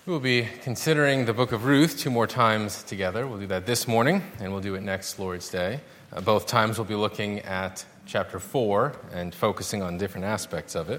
We'll be considering the book of Ruth 2 more times together. We'll do that this morning, and we'll do it next Lord's Day. Both times we'll be looking at chapter 4 and focusing on different aspects of it.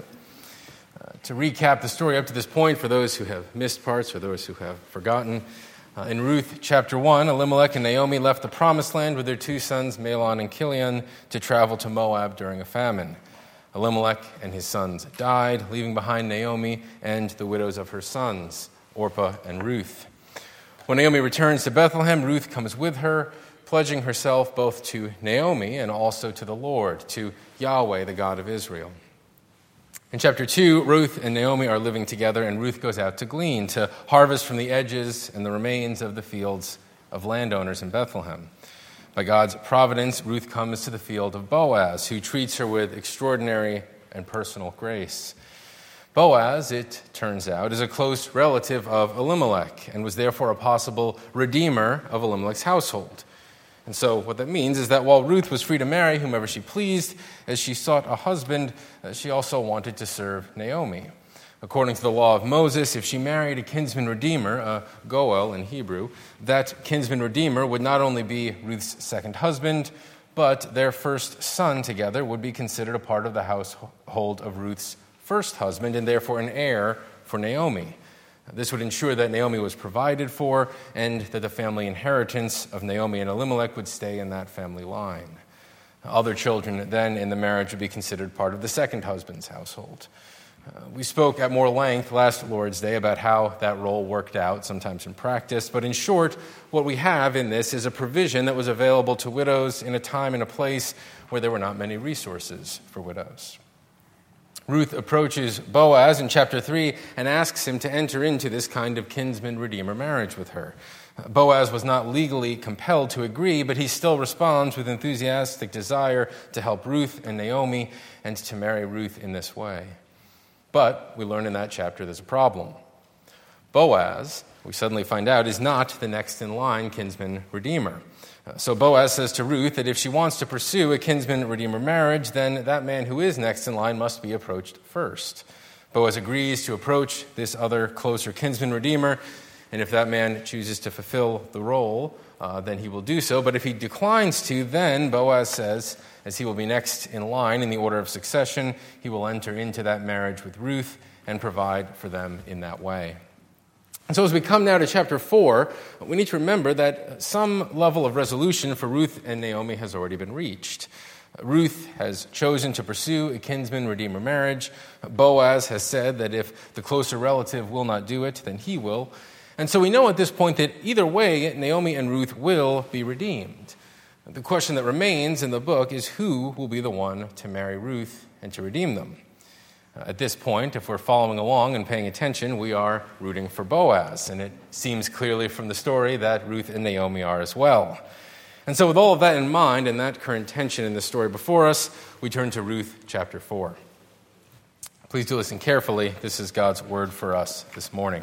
To recap the story up to this point, for those who have missed parts or those who have forgotten, in Ruth chapter 1, Elimelech and Naomi left the promised land with their 2 sons, Mahlon and Chilion, to travel to Moab during a famine. Elimelech and his sons died, leaving behind Naomi and the widows of her sons, Orpah and Ruth. When Naomi returns to Bethlehem, Ruth comes with her, pledging herself both to Naomi and also to the Lord, to Yahweh, the God of Israel. In chapter 2, Ruth and Naomi are living together, and Ruth goes out to glean, to harvest from the edges and the remains of the fields of landowners in Bethlehem. By God's providence, Ruth comes to the field of Boaz, who treats her with extraordinary and personal grace. Boaz, it turns out, is a close relative of Elimelech and was therefore a possible redeemer of Elimelech's household. And so what that means is that while Ruth was free to marry whomever she pleased, as she sought a husband, she also wanted to serve Naomi. According to the law of Moses, if she married a kinsman redeemer, a goel in Hebrew, that kinsman redeemer would not only be Ruth's second husband, but their first son together would be considered a part of the household of Ruth's first husband, and therefore an heir for Naomi. This would ensure that Naomi was provided for and that the family inheritance of Naomi and Elimelech would stay in that family line. Other children then in the marriage would be considered part of the second husband's household. We spoke at more length last Lord's Day about how that role worked out, sometimes in practice, but in short, what we have in this is a provision that was available to widows in a time and a place where there were not many resources for widows. Ruth approaches Boaz in chapter 3 and asks him to enter into this kind of kinsman-redeemer marriage with her. Boaz was not legally compelled to agree, but he still responds with enthusiastic desire to help Ruth and Naomi and to marry Ruth in this way. But we learn in that chapter there's a problem. Boaz, we suddenly find out, is not the next in line kinsman-redeemer. So Boaz says to Ruth that if she wants to pursue a kinsman-redeemer marriage, then that man who is next in line must be approached first. Boaz agrees to approach this other closer kinsman-redeemer, and if that man chooses to fulfill the role, then he will do so. But if he declines to, then Boaz says, as he will be next in line in the order of succession, he will enter into that marriage with Ruth and provide for them in that way. And so as we come now to chapter 4, we need to remember that some level of resolution for Ruth and Naomi has already been reached. Ruth has chosen to pursue a kinsman-redeemer marriage. Boaz has said that if the closer relative will not do it, then he will. And so we know at this point that either way, Naomi and Ruth will be redeemed. The question that remains in the book is who will be the one to marry Ruth and to redeem them. At this point, if we're following along and paying attention, we are rooting for Boaz, and it seems clearly from the story that Ruth and Naomi are as well. And so with all of that in mind and that current tension in the story before us, we turn to Ruth chapter 4. Please do listen carefully. This is God's word for us this morning.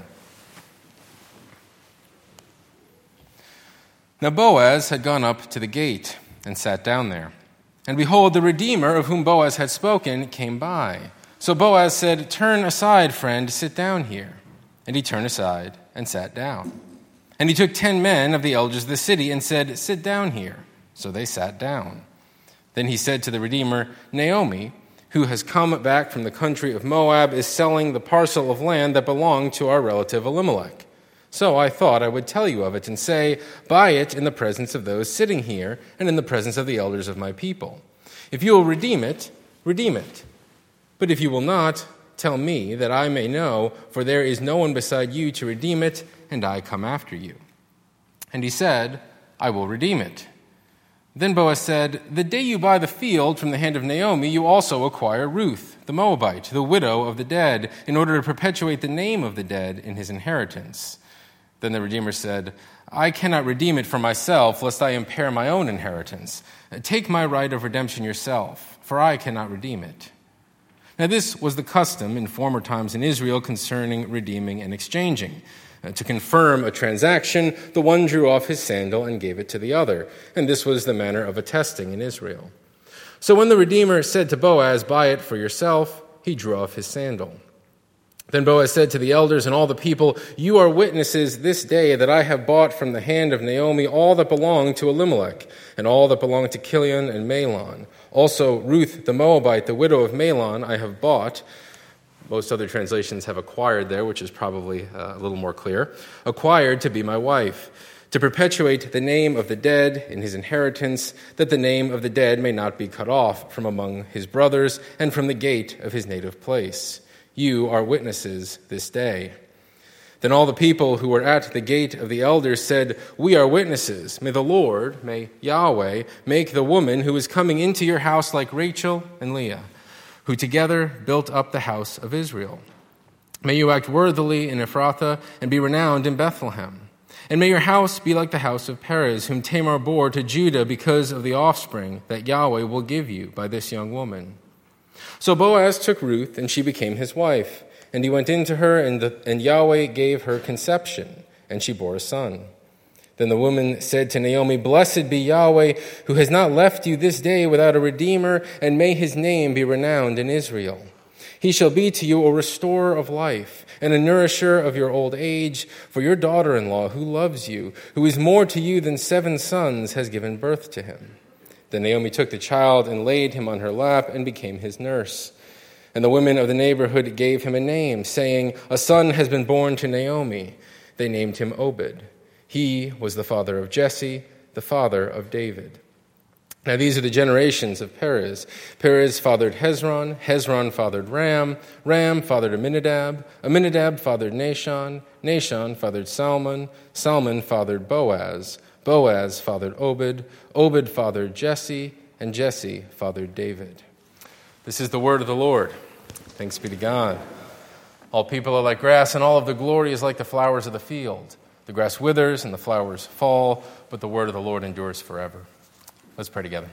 Now Boaz had gone up to the gate and sat down there. And behold, the Redeemer of whom Boaz had spoken came by. So Boaz said, "Turn aside, friend, sit down here." And he turned aside and sat down. And he took 10 men of the elders of the city and said, "Sit down here." So they sat down. Then he said to the Redeemer, "Naomi, who has come back from the country of Moab, is selling the parcel of land that belonged to our relative Elimelech. So I thought I would tell you of it and say, buy it in the presence of those sitting here and in the presence of the elders of my people. If you will redeem it, redeem it. But if you will not, tell me, that I may know, for there is no one beside you to redeem it, and I come after you." And he said, "I will redeem it." Then Boaz said, "The day you buy the field from the hand of Naomi, you also acquire Ruth, the Moabite, the widow of the dead, in order to perpetuate the name of the dead in his inheritance." Then the Redeemer said, "I cannot redeem it for myself, lest I impair my own inheritance. Take my right of redemption yourself, for I cannot redeem it." Now this was the custom in former times in Israel concerning redeeming and exchanging. To confirm a transaction, the one drew off his sandal and gave it to the other, and this was the manner of attesting in Israel. So when the Redeemer said to Boaz, "Buy it for yourself," he drew off his sandal. Then Boaz said to the elders and all the people, "You are witnesses this day that I have bought from the hand of Naomi all that belonged to Elimelech, and all that belonged to Chilion and Mahlon. Also Ruth the Moabite, the widow of Mahlon, I have bought." Most other translations have acquired there, which is probably a little more clear. "Acquired to be my wife, to perpetuate the name of the dead in his inheritance, that the name of the dead may not be cut off from among his brothers and from the gate of his native place. You are witnesses this day." Then all the people who were at the gate of the elders said, "We are witnesses. May the Lord, may Yahweh, make the woman who is coming into your house like Rachel and Leah, who together built up the house of Israel. May you act worthily in Ephrathah and be renowned in Bethlehem. And may your house be like the house of Perez, whom Tamar bore to Judah because of the offspring that Yahweh will give you by this young woman." So Boaz took Ruth, and she became his wife. And he went into her, and Yahweh gave her conception, and she bore a son. Then the woman said to Naomi, "Blessed be Yahweh, who has not left you this day without a redeemer, and may his name be renowned in Israel. He shall be to you a restorer of life, and a nourisher of your old age, for your daughter-in-law, who loves you, who is more to you than 7 sons, has given birth to him." Then Naomi took the child and laid him on her lap and became his nurse. And the women of the neighborhood gave him a name, saying, "A son has been born to Naomi." They named him Obed. He was the father of Jesse, the father of David. Now these are the generations of Perez. Perez fathered Hezron, Hezron fathered Ram, Ram fathered Amminadab, Amminadab fathered Nahshon, Nahshon fathered Salmon, Salmon fathered Boaz, Boaz fathered Obed, Obed fathered Jesse, and Jesse fathered David. This is the word of the Lord. Thanks be to God. All people are like grass, and all of the glory is like the flowers of the field. The grass withers and the flowers fall, but the word of the Lord endures forever. Let's pray together.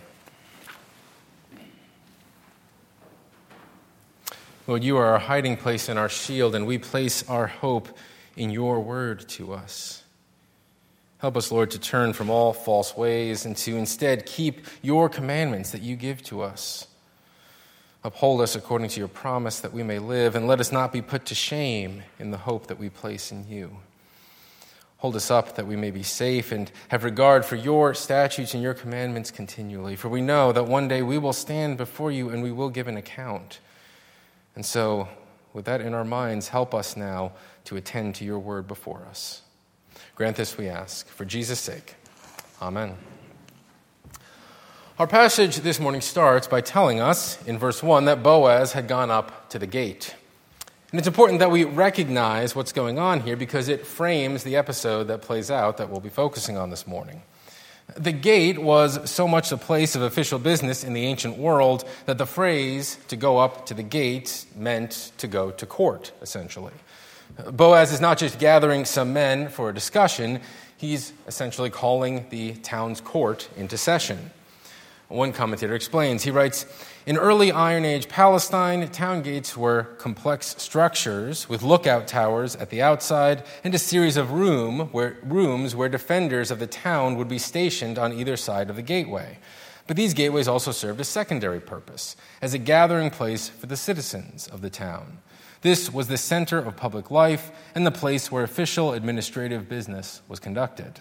Lord, you are our hiding place and our shield, and we place our hope in your word to us. Help us, Lord, to turn from all false ways and to instead keep your commandments that you give to us. Uphold us according to your promise that we may live, and let us not be put to shame in the hope that we place in you. Hold us up that we may be safe and have regard for your statutes and your commandments continually, for we know that one day we will stand before you and we will give an account. And so, with that in our minds, help us now to attend to your word before us. Grant this, we ask, for Jesus' sake. Amen. Our passage this morning starts by telling us, in verse 1, that Boaz had gone up to the gate. And it's important that we recognize what's going on here because it frames the episode that plays out that we'll be focusing on this morning. The gate was so much a place of official business in the ancient world that the phrase "to go up to the gate" meant to go to court, essentially. Boaz is not just gathering some men for a discussion, he's essentially calling the town's court into session. One commentator explains, he writes, "In early Iron Age Palestine, town gates were complex structures with lookout towers at the outside and a series of rooms where defenders of the town would be stationed on either side of the gateway. But these gateways also served a secondary purpose, as a gathering place for the citizens of the town. This was the center of public life and the place where official administrative business was conducted."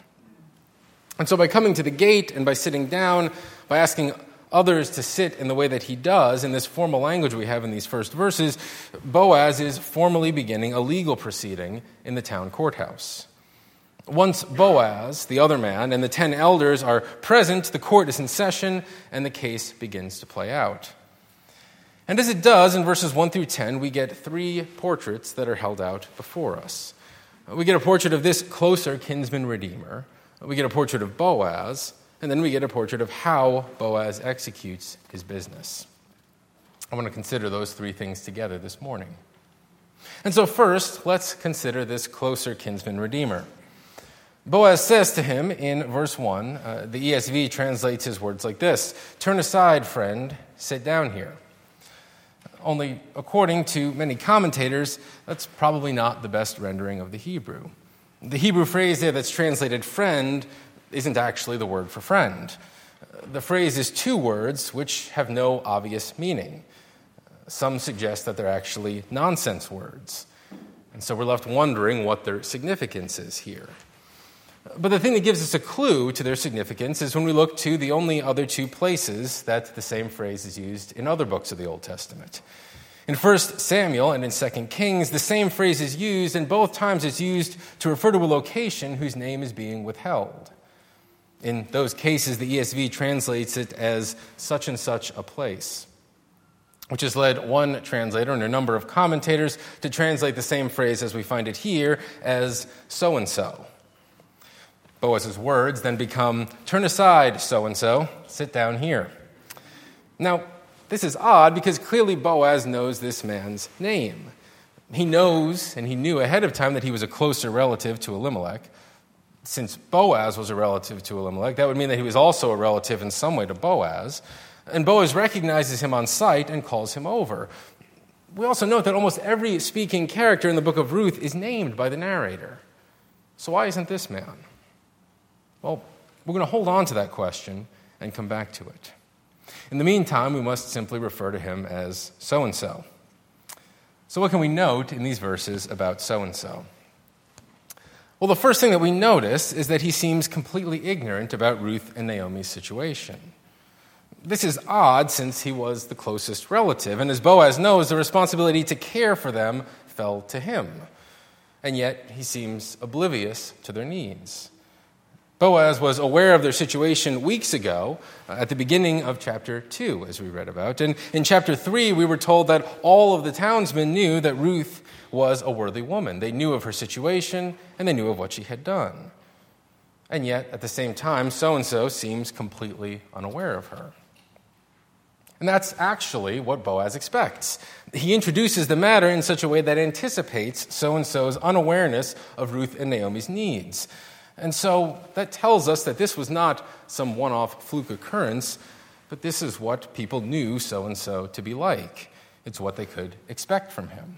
And so by coming to the gate and by sitting down, by asking others to sit in the way that he does, in this formal language we have in these first verses, Boaz is formally beginning a legal proceeding in the town courthouse. Once Boaz, the other man, and the 10 elders are present, the court is in session, and the case begins to play out. And as it does, in verses 1 through 10, we get 3 portraits that are held out before us. We get a portrait of this closer kinsman redeemer, we get a portrait of Boaz, and then we get a portrait of how Boaz executes his business. I want to consider those 3 things together this morning. And so first, let's consider this closer kinsman redeemer. Boaz says to him in verse 1, the ESV translates his words like this: "Turn aside, friend, sit down here." Only, according to many commentators, that's probably not the best rendering of the Hebrew. The Hebrew phrase there that's translated friend isn't actually the word for friend. The phrase is 2 words which have no obvious meaning. Some suggest that they're actually nonsense words. So we're left wondering what their significance is here. But the thing that gives us a clue to their significance is when we look to the only other two places that the same phrase is used in other books of the Old Testament. In 1 Samuel and in 2 Kings, the same phrase is used, and both times it's used to refer to a location whose name is being withheld. In those cases, the ESV translates it as such and such a place, which has led one translator and a number of commentators to translate the same phrase as we find it here as so-and-so. Boaz's words then become, turn aside, so-and-so, sit down here. Now, this is odd because clearly Boaz knows this man's name. He knows, and he knew ahead of time that he was a closer relative to Elimelech. Since Boaz was a relative to Elimelech, that would mean that he was also a relative in some way to Boaz. And Boaz recognizes him on sight and calls him over. We also note that almost every speaking character in the book of Ruth is named by the narrator. So why isn't this man? Well, we're going to hold on to that question and come back to it. In the meantime, we must simply refer to him as so-and-so. So what can we note in these verses about so-and-so? Well, the first thing that we notice is that he seems completely ignorant about Ruth and Naomi's situation. This is odd since he was the closest relative, and as Boaz knows, the responsibility to care for them fell to him. And yet, he seems oblivious to their needs. Boaz was aware of their situation weeks ago at the beginning of chapter 2, as we read about. And in chapter 3, we were told that all of the townsmen knew that Ruth was a worthy woman. They knew of her situation, and they knew of what she had done. And yet, at the same time, so-and-so seems completely unaware of her. And that's actually what Boaz expects. He introduces the matter in such a way that anticipates so-and-so's unawareness of Ruth and Naomi's needs. And so that tells us that this was not some one-off fluke occurrence, but this is what people knew so-and-so to be like. It's what they could expect from him.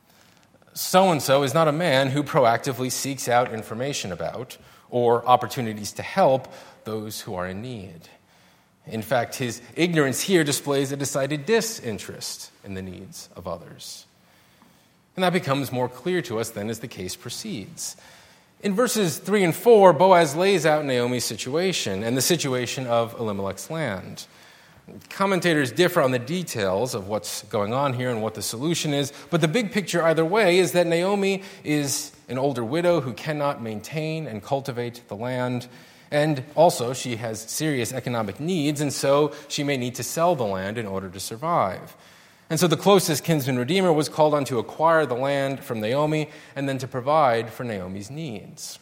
So-and-so is not a man who proactively seeks out information about or opportunities to help those who are in need. In fact, his ignorance here displays a decided disinterest in the needs of others. And that becomes more clear to us then as the case proceeds. In verses 3 and 4, Boaz lays out Naomi's situation and the situation of Elimelech's land. Commentators differ on the details of what's going on here and what the solution is, but the big picture either way is that Naomi is an older widow who cannot maintain and cultivate the land, and also she has serious economic needs, and so she may need to sell the land in order to survive. And so the closest kinsman redeemer was called on to acquire the land from Naomi and then to provide for Naomi's needs.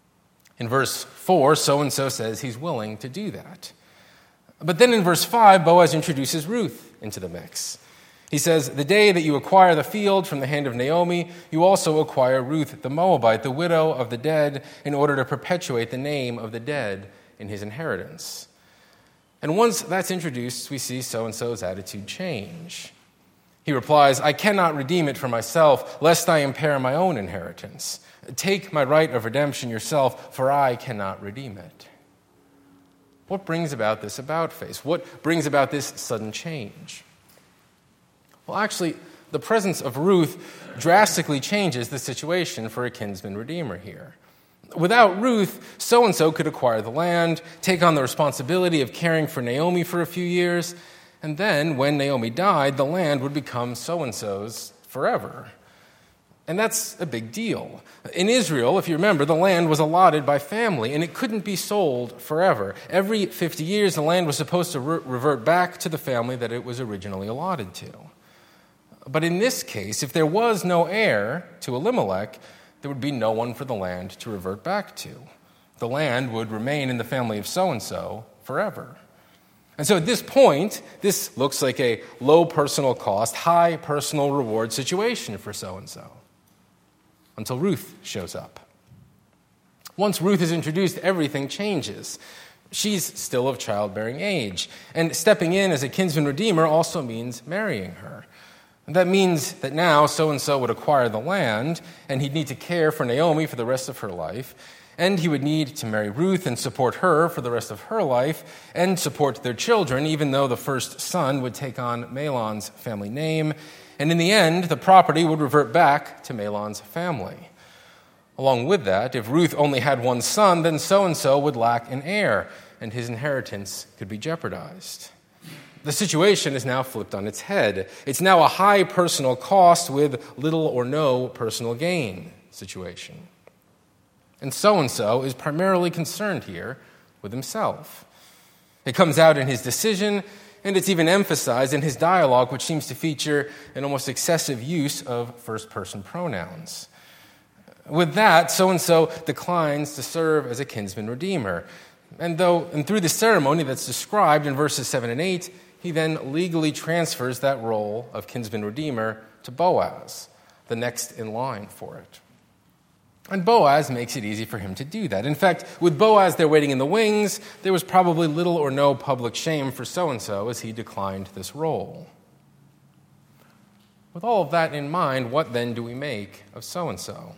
In verse 4, so-and-so says he's willing to do that. But then in verse 5, Boaz introduces Ruth into the mix. He says, the day that you acquire the field from the hand of Naomi, you also acquire Ruth the Moabite, the widow of the dead, in order to perpetuate the name of the dead in his inheritance. And once that's introduced, we see so-and-so's attitude change. He replies, I cannot redeem it for myself, lest I impair my own inheritance. Take my right of redemption yourself, for I cannot redeem it. What brings about this about-face? What brings about this sudden change? Well, actually, the presence of Ruth drastically changes the situation for a kinsman redeemer here. Without Ruth, so-and-so could acquire the land, take on the responsibility of caring for Naomi for a few years, and then, when Naomi died, the land would become so-and-so's forever. And that's a big deal. In Israel, if you remember, the land was allotted by family, and it couldn't be sold forever. Every 50 years, the land was supposed to revert back to the family that it was originally allotted to. But in this case, if there was no heir to Elimelech, there would be no one for the land to revert back to. The land would remain in the family of so-and-so forever. And so at this point, this looks like a low personal cost, high personal reward situation for so-and-so, until Ruth shows up. Once Ruth is introduced, everything changes. She's still of childbearing age, and stepping in as a kinsman redeemer also means marrying her. And that means that now so-and-so would acquire the land, and he'd need to care for Naomi for the rest of her life, and he would need to marry Ruth and support her for the rest of her life and support their children, even though the first son would take on Mahlon's family name. and in the end, the property would revert back to Mahlon's family. Along with that, if Ruth only had one son, then so-and-so would lack an heir, and his inheritance could be jeopardized. The situation is now flipped on its head. It's now a high personal cost with little or no personal gain situation. And so is primarily concerned here with himself. It comes out in his decision, and it's even emphasized in his dialogue, which seems to feature an almost excessive use of first-person pronouns. With that, so-and-so declines to serve as a kinsman redeemer. And through the ceremony that's described in verses 7 and 8, he then legally transfers that role of kinsman redeemer to Boaz, the next in line for it. And Boaz makes it easy for him to do that. In fact, with Boaz there waiting in the wings, there was probably little or no public shame for so-and-so as he declined this role. With all of that in mind, what then do we make of so-and-so?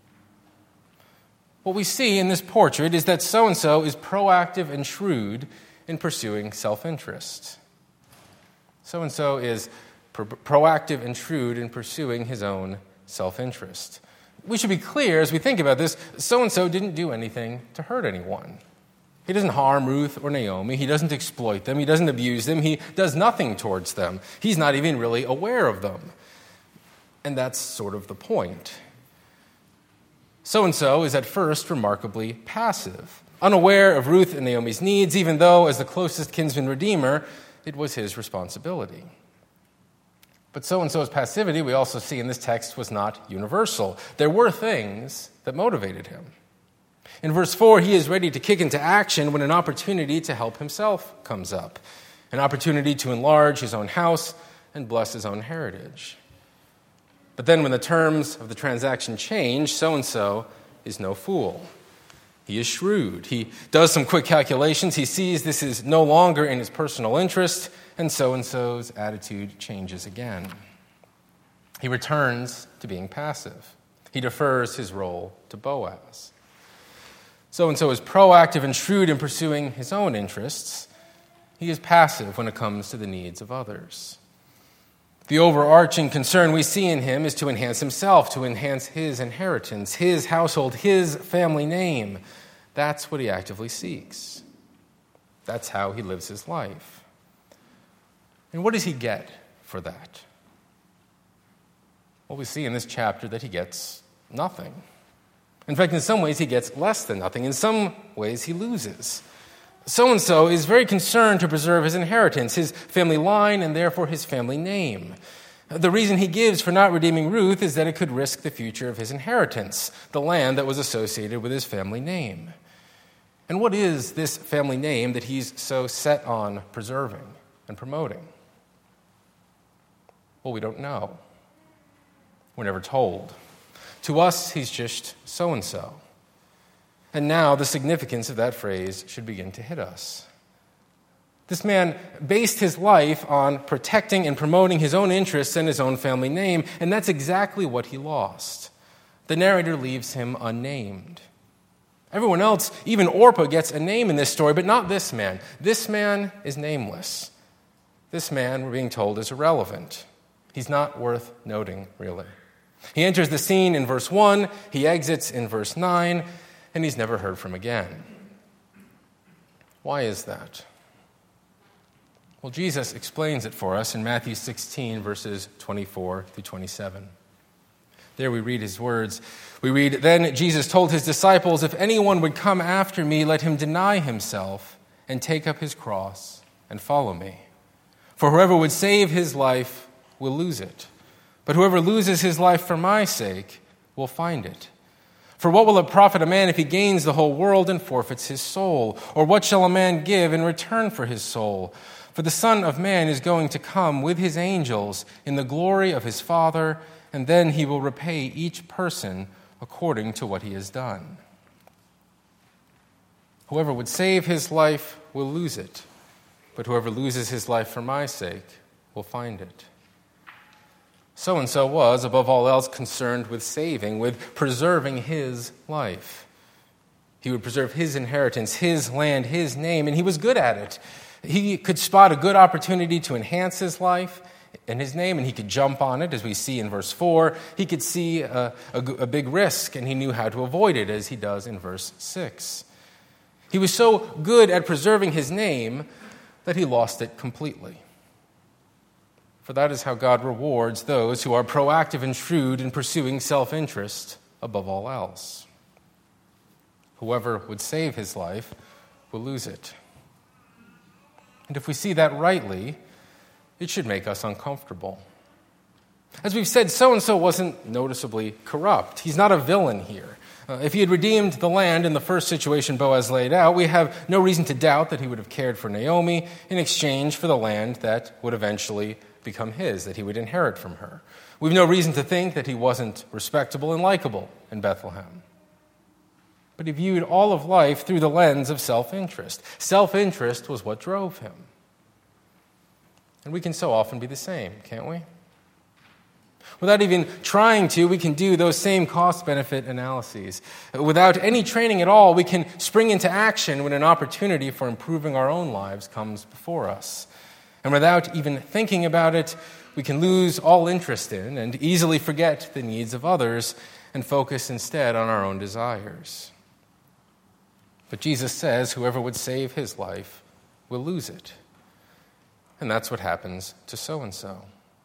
What we see in this portrait is that so-and-so is proactive and shrewd in pursuing self-interest. So-and-so is proactive and shrewd in pursuing his own self-interest. We should be clear as we think about this, so-and-so didn't do anything to hurt anyone. He doesn't harm Ruth or Naomi. He doesn't exploit them. He doesn't abuse them. He does nothing towards them. He's not even really aware of them. And that's sort of the point. So-and-so is at first remarkably passive, unaware of Ruth and Naomi's needs, even though, as the closest kinsman redeemer, it was his responsibility. But so-and-so's passivity, we also see in this text, was not universal. There were things that motivated him. In verse 4, he is ready to kick into action when an opportunity to help himself comes up, an opportunity to enlarge his own house and bless his own heritage. But then when the terms of the transaction change, so-and-so is no fool. He is shrewd. He does some quick calculations. He sees this is no longer in his personal interest, and so-and-so's attitude changes again. He returns to being passive. He defers his role to Boaz. So-and-so is proactive and shrewd in pursuing his own interests. He is passive when it comes to the needs of others. The overarching concern we see in him is to enhance himself, to enhance his inheritance, his household, his family name. That's what he actively seeks. That's how he lives his life. And what does he get for that? Well, we see in this chapter that he gets nothing. In fact, in some ways, he gets less than nothing. In some ways, he loses. So-and-so is very concerned to preserve his inheritance, his family line, and therefore his family name. The reason he gives for not redeeming Ruth is that it could risk the future of his inheritance, the land that was associated with his family name. And what is this family name that he's so set on preserving and promoting? Well, we don't know. We're never told. To us, he's just so-and-so. And now the significance of that phrase should begin to hit us. This man based his life on protecting and promoting his own interests and his own family name, and that's exactly what he lost. The narrator leaves him unnamed. Everyone else, even Orpah, gets a name in this story, but not this man. This man is nameless. This man, we're being told, is irrelevant. He's not worth noting, really. He enters the scene in verse 1, he exits in verse 9, and he's never heard from again. Why is that? Well, Jesus explains it for us in Matthew 16, verses 24 through 27. There we read his words. We read, "Then Jesus told his disciples, 'If anyone would come after me, let him deny himself and take up his cross and follow me. For whoever would save his life will lose it. But whoever loses his life for my sake will find it. For what will it profit a man if he gains the whole world and forfeits his soul? Or what shall a man give in return for his soul? For the Son of Man is going to come with his angels in the glory of his Father, and then he will repay each person according to what he has done. Whoever would save his life will lose it, but whoever loses his life for my sake will find it.' So-and-so was, above all else, concerned with saving, with preserving his life. He would preserve his inheritance, his land, his name, and he was good at it. He could spot a good opportunity to enhance his life, in his name, and he could jump on it, as we see in verse 4. He could see a big risk, and he knew how to avoid it, as he does in verse 6. He was so good at preserving his name that he lost it completely. For that is how God rewards those who are proactive and shrewd in pursuing self-interest above all else. Whoever would save his life will lose it. And if we see that rightly, it should make us uncomfortable. As we've said, so-and-so wasn't noticeably corrupt. He's not a villain here. If he had redeemed the land in the first situation Boaz laid out, we have no reason to doubt that he would have cared for Naomi in exchange for the land that would eventually become his, that he would inherit from her. We've no reason to think that he wasn't respectable and likable in Bethlehem. But he viewed all of life through the lens of self-interest. Self-interest was what drove him. And we can so often be the same, can't we? Without even trying to, we can do those same cost-benefit analyses. Without any training at all, we can spring into action when an opportunity for improving our own lives comes before us. And without even thinking about it, we can lose all interest in and easily forget the needs of others and focus instead on our own desires. But Jesus says whoever would save his life will lose it. And that's what happens to so-and-so.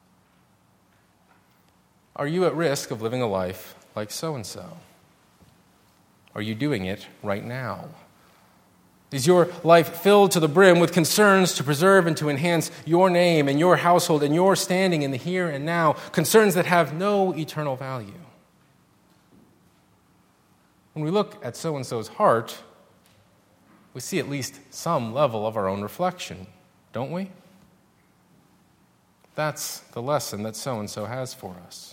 Are you at risk of living a life like so-and-so? Are you doing it right now? Is your life filled to the brim with concerns to preserve and to enhance your name and your household and your standing in the here and now, concerns that have no eternal value? When we look at so-and-so's heart, we see at least some level of our own reflection, don't we? That's the lesson that so-and-so has for us.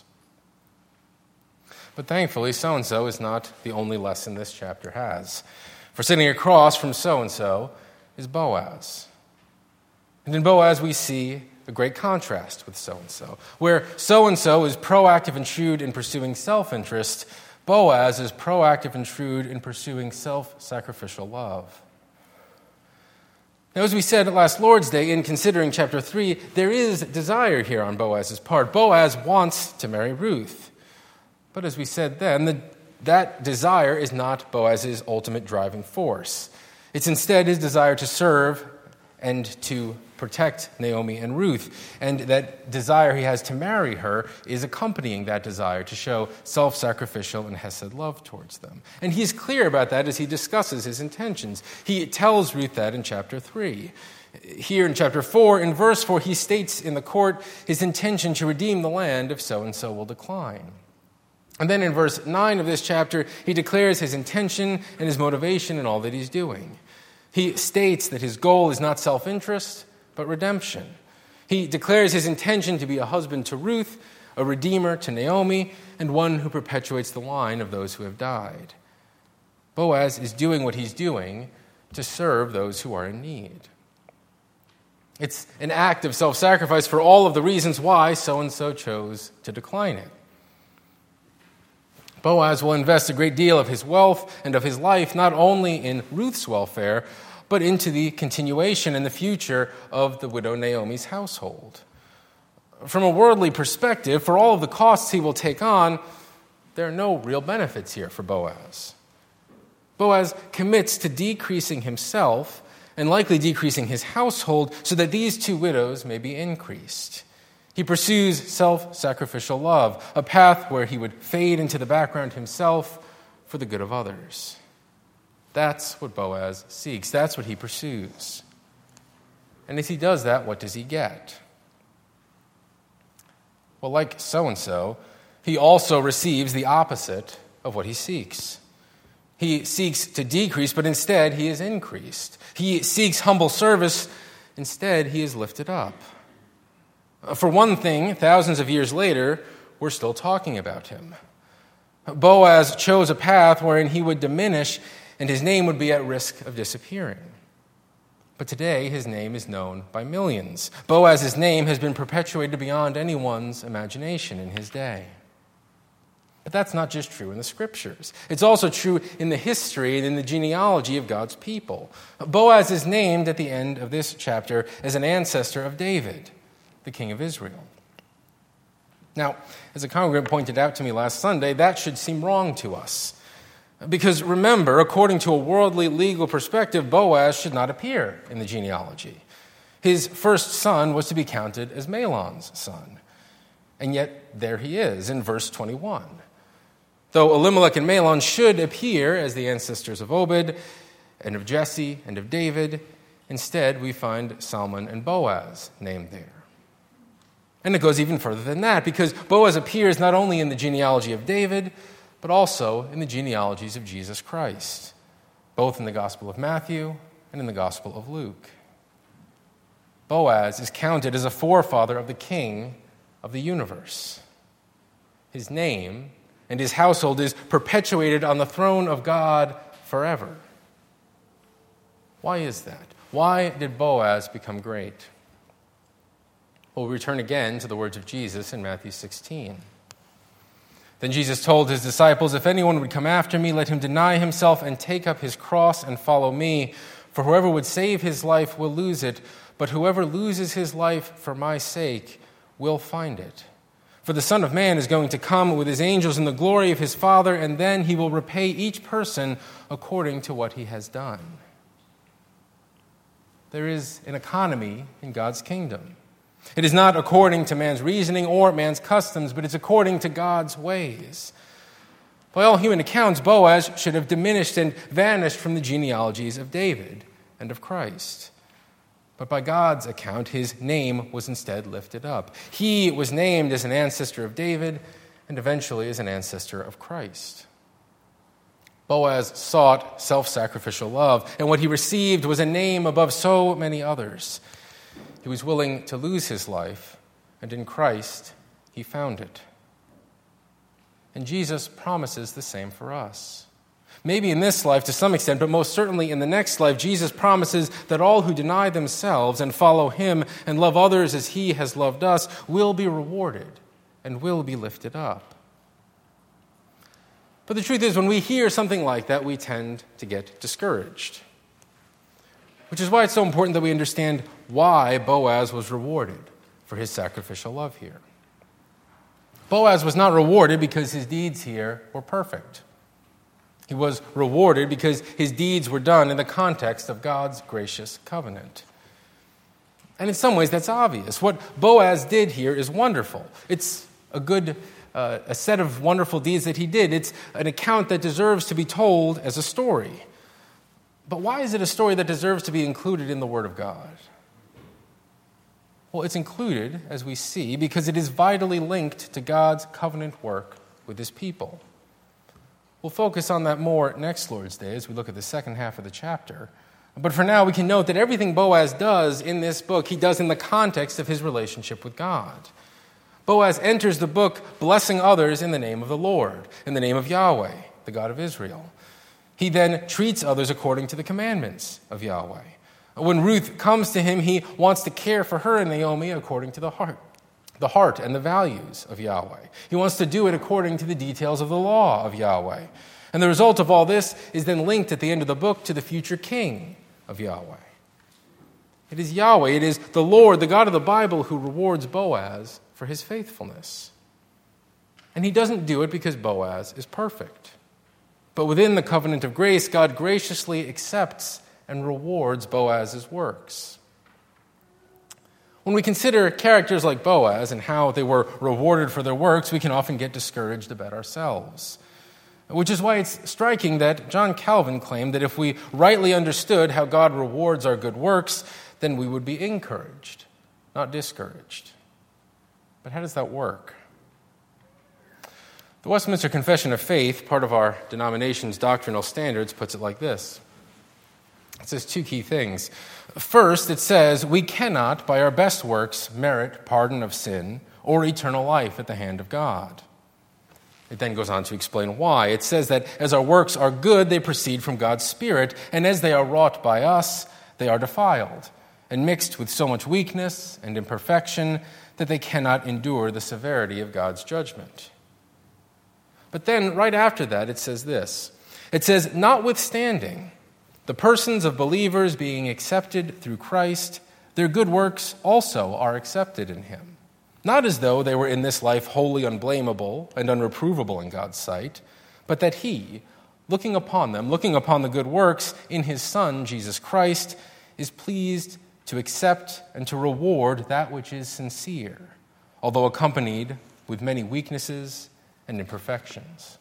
But thankfully, so-and-so is not the only lesson this chapter has. For sitting across from so-and-so is Boaz. And in Boaz we see a great contrast with so-and-so. Where so-and-so is proactive and shrewd in pursuing self-interest, Boaz is proactive and shrewd in pursuing self-sacrificial love. Now, as we said last Lord's Day in considering chapter 3, there is desire here on Boaz's part. Boaz wants to marry Ruth. But as we said then, that desire is not Boaz's ultimate driving force. It's instead his desire to serve and to protect Naomi and Ruth. And that desire he has to marry her is accompanying that desire to show self-sacrificial and hesed love towards them. And he's clear about that as he discusses his intentions. He tells Ruth that in chapter 3. Here in chapter 4, in verse 4, he states in the court his intention to redeem the land if so-and-so will decline. And then in verse 9 of this chapter, he declares his intention and his motivation in all that he's doing. He states that his goal is not self-interest, but redemption. He declares his intention to be a husband to Ruth, a redeemer to Naomi, and one who perpetuates the line of those who have died. Boaz is doing what he's doing to serve those who are in need. It's an act of self-sacrifice for all of the reasons why so-and-so chose to decline it. Boaz will invest a great deal of his wealth and of his life not only in Ruth's welfare, but into the continuation and the future of the widow Naomi's household. From a worldly perspective, for all of the costs he will take on, there are no real benefits here for Boaz. Boaz commits to decreasing himself and likely decreasing his household so that these two widows may be increased. He pursues self-sacrificial love, a path where he would fade into the background himself for the good of others. That's what Boaz seeks. That's what he pursues. And as he does that, what does he get? Well, like so-and-so, he also receives the opposite of what he seeks. He seeks to decrease, but instead he is increased. He seeks humble service, instead he is lifted up. For one thing, thousands of years later, we're still talking about him. Boaz chose a path wherein he would diminish and his name would be at risk of disappearing. But today, his name is known by millions. Boaz's name has been perpetuated beyond anyone's imagination in his day. But that's not just true in the Scriptures. It's also true in the history and in the genealogy of God's people. Boaz is named at the end of this chapter as an ancestor of David. the King of Israel. Now, as a congregant pointed out to me last Sunday, that should seem wrong to us. Because remember, according to a worldly legal perspective, Boaz should not appear in the genealogy. His first son was to be counted as Mahlon's son. And yet, there he is in verse 21. Though Elimelech and Mahlon should appear as the ancestors of Obed and of Jesse and of David, instead we find Salmon and Boaz named there. And it goes even further than that, because Boaz appears not only in the genealogy of David, but also in the genealogies of Jesus Christ, both in the Gospel of Matthew and in the Gospel of Luke. Boaz is counted as a forefather of the King of the universe. His name and his household is perpetuated on the throne of God forever. Why is that? Why did Boaz become great? Well, we return again to the words of Jesus in Matthew 16. Then Jesus told his disciples, "If anyone would come after me, let him deny himself and take up his cross and follow me. For whoever would save his life will lose it, but whoever loses his life for my sake will find it. For the Son of Man is going to come with his angels in the glory of his Father, and then he will repay each person according to what he has done." There is an economy in God's kingdom. It is not according to man's reasoning or man's customs, but it's according to God's ways. By all human accounts, Boaz should have diminished and vanished from the genealogies of David and of Christ. But by God's account, his name was instead lifted up. He was named as an ancestor of David and eventually as an ancestor of Christ. Boaz sought self-sacrificial love, and what he received was a name above so many others. He was willing to lose his life, and in Christ, he found it. And Jesus promises the same for us. Maybe in this life to some extent, but most certainly in the next life, Jesus promises that all who deny themselves and follow him and love others as he has loved us will be rewarded and will be lifted up. But the truth is, when we hear something like that, we tend to get discouraged. Which is why it's so important that we understand why Boaz was rewarded for his sacrificial love here. Boaz was not rewarded because his deeds here were perfect. He was rewarded because his deeds were done in the context of God's gracious covenant. And in some ways, that's obvious. What Boaz did here is wonderful. It's a set of wonderful deeds that he did. It's an account that deserves to be told as a story. But why is it a story that deserves to be included in the Word of God? Well, it's included, as we see, because it is vitally linked to God's covenant work with his people. We'll focus on that more next Lord's Day as we look at the second half of the chapter. But for now, we can note that everything Boaz does in this book, he does in the context of his relationship with God. Boaz enters the book blessing others in the name of the Lord, in the name of Yahweh, the God of Israel. He then treats others according to the commandments of Yahweh. When Ruth comes to him, he wants to care for her and Naomi according to the heart and the values of Yahweh. He wants to do it according to the details of the law of Yahweh. And the result of all this is then linked at the end of the book to the future king of Yahweh. It is Yahweh, it is the Lord, the God of the Bible, who rewards Boaz for his faithfulness. And he doesn't do it because Boaz is perfect. But within the covenant of grace, God graciously accepts and rewards Boaz's works. When we consider characters like Boaz and how they were rewarded for their works, we can often get discouraged about ourselves. Which is why it's striking that John Calvin claimed that if we rightly understood how God rewards our good works, then we would be encouraged, not discouraged. But how does that work? The Westminster Confession of Faith, part of our denomination's doctrinal standards, puts it like this. It says two key things. First, it says, we cannot, by our best works, merit pardon of sin or eternal life at the hand of God. It then goes on to explain why. It says that as our works are good, they proceed from God's Spirit, and as they are wrought by us, they are defiled and mixed with so much weakness and imperfection that they cannot endure the severity of God's judgment. But then, right after that, it says this. It says, notwithstanding, the persons of believers being accepted through Christ, their good works also are accepted in him. Not as though they were in this life wholly unblameable and unreprovable in God's sight, but that he, looking upon the good works in his Son, Jesus Christ, is pleased to accept and to reward that which is sincere, although accompanied with many weaknesses and imperfections.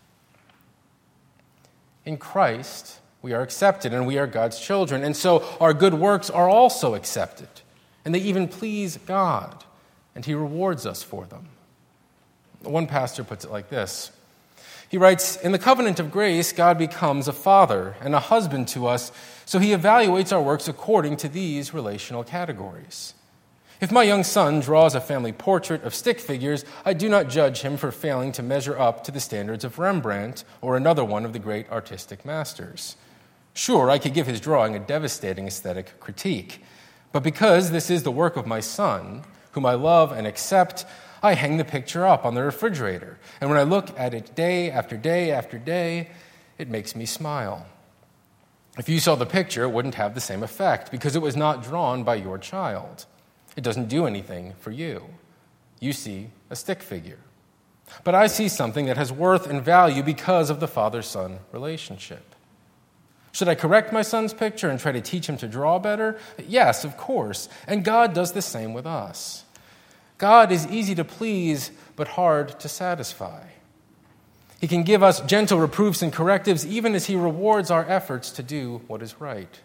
In Christ, we are accepted and we are God's children, and so our good works are also accepted, and they even please God, and he rewards us for them. One pastor puts it like this. He writes, "In the covenant of grace, God becomes a father and a husband to us, so he evaluates our works according to these relational categories. If my young son draws a family portrait of stick figures, I do not judge him for failing to measure up to the standards of Rembrandt or another one of the great artistic masters. Sure, I could give his drawing a devastating aesthetic critique, but because this is the work of my son, whom I love and accept, I hang the picture up on the refrigerator, and when I look at it day after day after day, it makes me smile. If you saw the picture, it wouldn't have the same effect because it was not drawn by your child. It doesn't do anything for you. You see a stick figure. But I see something that has worth and value because of the father-son relationship. Should I correct my son's picture and try to teach him to draw better? Yes, of course. And God does the same with us. God is easy to please, but hard to satisfy. He can give us gentle reproofs and correctives even as he rewards our efforts to do what is right.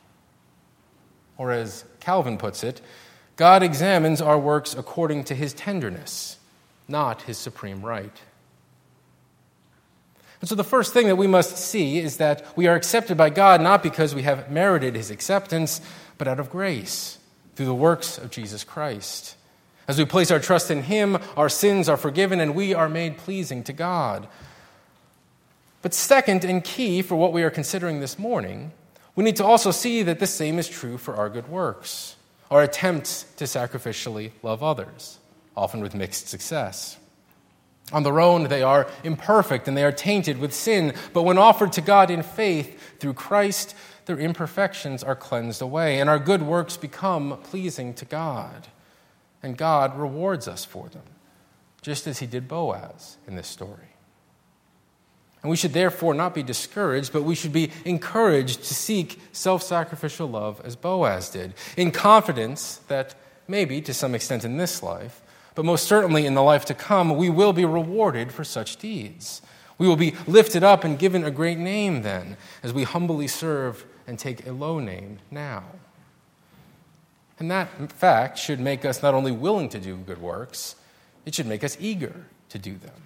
Or as Calvin puts it, God examines our works according to his tenderness, not his supreme right. And so the first thing that we must see is that we are accepted by God not because we have merited his acceptance, but out of grace, through the works of Jesus Christ. As we place our trust in him, our sins are forgiven and we are made pleasing to God. But second and key for what we are considering this morning, we need to also see that the same is true for our good works. Our attempts to sacrificially love others, often with mixed success. On their own, they are imperfect and they are tainted with sin, but when offered to God in faith through Christ, their imperfections are cleansed away, and our good works become pleasing to God. And God rewards us for them, just as he did Boaz in this story. And we should therefore not be discouraged, but we should be encouraged to seek self-sacrificial love as Boaz did, in confidence that maybe, to some extent in this life, but most certainly in the life to come, we will be rewarded for such deeds. We will be lifted up and given a great name then, as we humbly serve and take a low name now. And that fact should make us not only willing to do good works, it should make us eager to do them.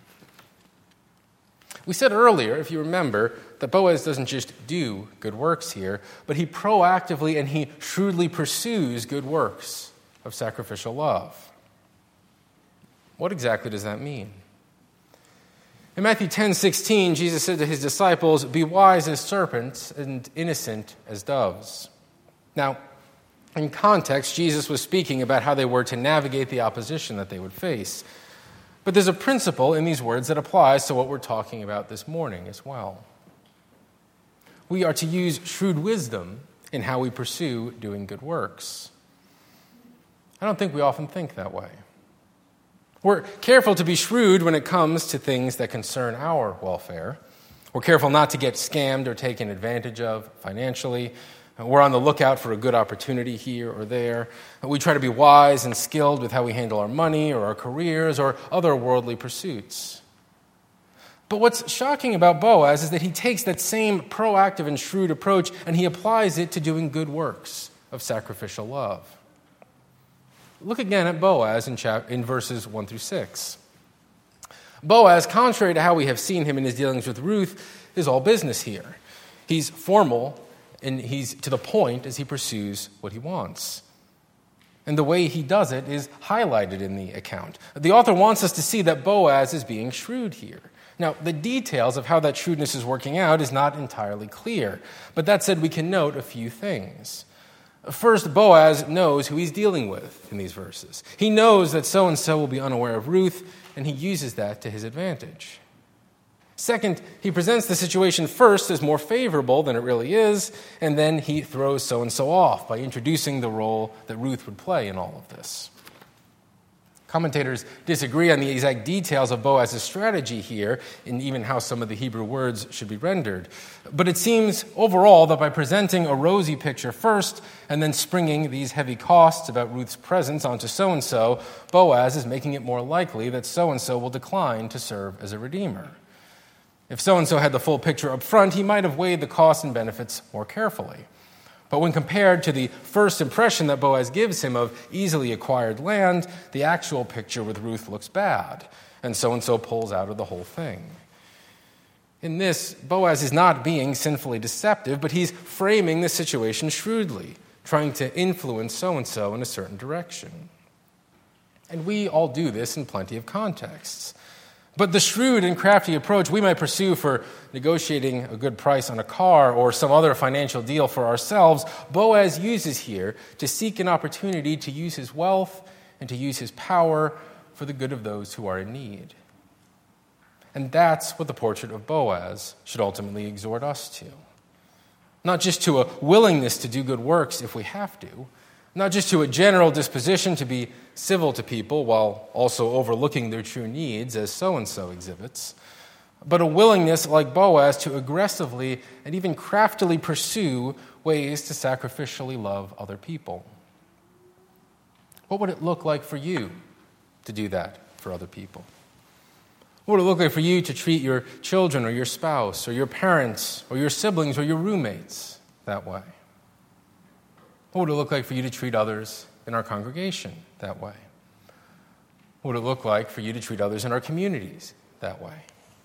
We said earlier, if you remember, that Boaz doesn't just do good works here, but he proactively and he shrewdly pursues good works of sacrificial love. What exactly does that mean? In Matthew 10:16, Jesus said to his disciples, "Be wise as serpents and innocent as doves." Now, in context, Jesus was speaking about how they were to navigate the opposition that they would face. But there's a principle in these words that applies to what we're talking about this morning as well. We are to use shrewd wisdom in how we pursue doing good works. I don't think we often think that way. We're careful to be shrewd when it comes to things that concern our welfare. We're careful not to get scammed or taken advantage of financially. We're on the lookout for a good opportunity here or there. We try to be wise and skilled with how we handle our money or our careers or other worldly pursuits. But what's shocking about Boaz is that he takes that same proactive and shrewd approach and he applies it to doing good works of sacrificial love. Look again at Boaz in verses 1 through 6. Boaz, contrary to how we have seen him in his dealings with Ruth, is all business here. He's formal, and he's to the point as he pursues what he wants. And the way he does it is highlighted in the account. The author wants us to see that Boaz is being shrewd here. Now, the details of how that shrewdness is working out is not entirely clear. But that said, we can note a few things. First, Boaz knows who he's dealing with in these verses. He knows that so-and-so will be unaware of Ruth, and he uses that to his advantage. Second, he presents the situation first as more favorable than it really is, and then he throws so-and-so off by introducing the role that Ruth would play in all of this. Commentators disagree on the exact details of Boaz's strategy here, and even how some of the Hebrew words should be rendered. But it seems overall that by presenting a rosy picture first, and then springing these heavy costs about Ruth's presence onto so-and-so, Boaz is making it more likely that so-and-so will decline to serve as a redeemer. If so-and-so had the full picture up front, he might have weighed the costs and benefits more carefully. But when compared to the first impression that Boaz gives him of easily acquired land, the actual picture with Ruth looks bad, and so pulls out of the whole thing. In this, Boaz is not being sinfully deceptive, but he's framing the situation shrewdly, trying to influence so-and-so in a certain direction. And we all do this in plenty of contexts. But the shrewd and crafty approach we might pursue for negotiating a good price on a car or some other financial deal for ourselves, Boaz uses here to seek an opportunity to use his wealth and to use his power for the good of those who are in need. And that's what the portrait of Boaz should ultimately exhort us to. Not just to a willingness to do good works if we have to, not just to a general disposition to be civil to people while also overlooking their true needs, as so-and-so exhibits, but a willingness, like Boaz, to aggressively and even craftily pursue ways to sacrificially love other people. What would it look like for you to do that for other people? What would it look like for you to treat your children or your spouse or your parents or your siblings or your roommates that way? What would it look like for you to treat others in our congregation that way? What would it look like for you to treat others in our communities that way?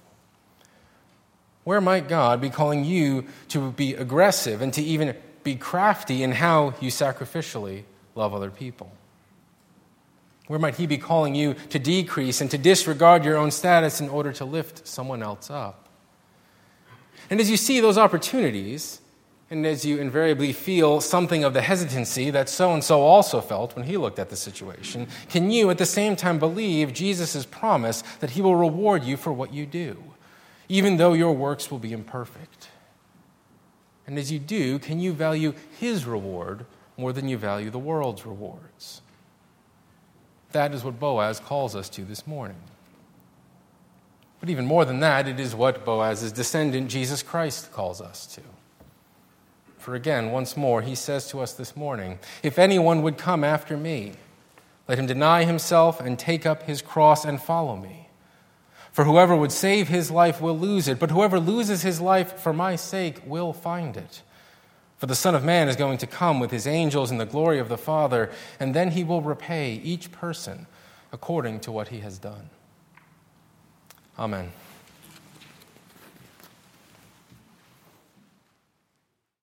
Where might God be calling you to be aggressive and to even be crafty in how you sacrificially love other people? Where might he be calling you to decrease and to disregard your own status in order to lift someone else up? And as you see those opportunities, and as you invariably feel something of the hesitancy that so-and-so also felt when he looked at the situation, can you at the same time believe Jesus' promise that he will reward you for what you do, even though your works will be imperfect? And as you do, can you value his reward more than you value the world's rewards? That is what Boaz calls us to this morning. But even more than that, it is what Boaz's descendant, Jesus Christ, calls us to. For again, once more, he says to us this morning, if anyone would come after me, let him deny himself and take up his cross and follow me. For whoever would save his life will lose it, but whoever loses his life for my sake will find it. For the Son of Man is going to come with his angels in the glory of the Father, and then he will repay each person according to what he has done. Amen.